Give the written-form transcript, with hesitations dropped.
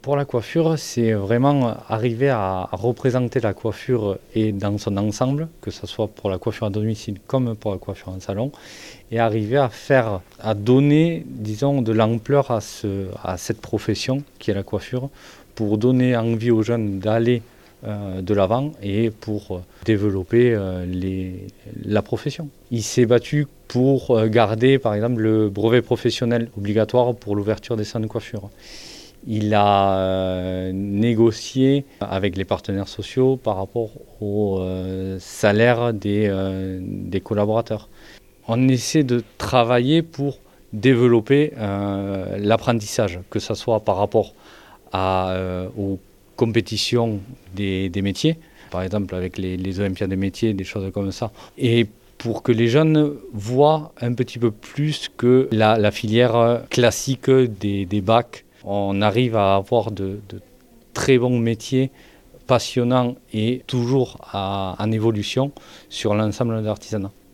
Pour la coiffure, c'est vraiment arriver à représenter la coiffure et dans son ensemble, que ce soit pour la coiffure à domicile comme pour la coiffure en salon, et arriver à donner, disons, de l'ampleur à cette profession qui est la coiffure, pour donner envie aux jeunes d'aller de l'avant et pour développer la profession. Il s'est battu pour garder, par exemple, le brevet professionnel obligatoire pour l'ouverture des salons de coiffure. Il a négocié avec les partenaires sociaux par rapport au salaire des collaborateurs. On essaie de travailler pour développer l'apprentissage, que ce soit par rapport aux compétitions des métiers, par exemple avec les Olympiades des métiers, des choses comme ça, et pour que les jeunes voient un petit peu plus que la filière classique des bacs. On arrive à avoir de très bons métiers passionnants et toujours en évolution sur l'ensemble de l'artisanat.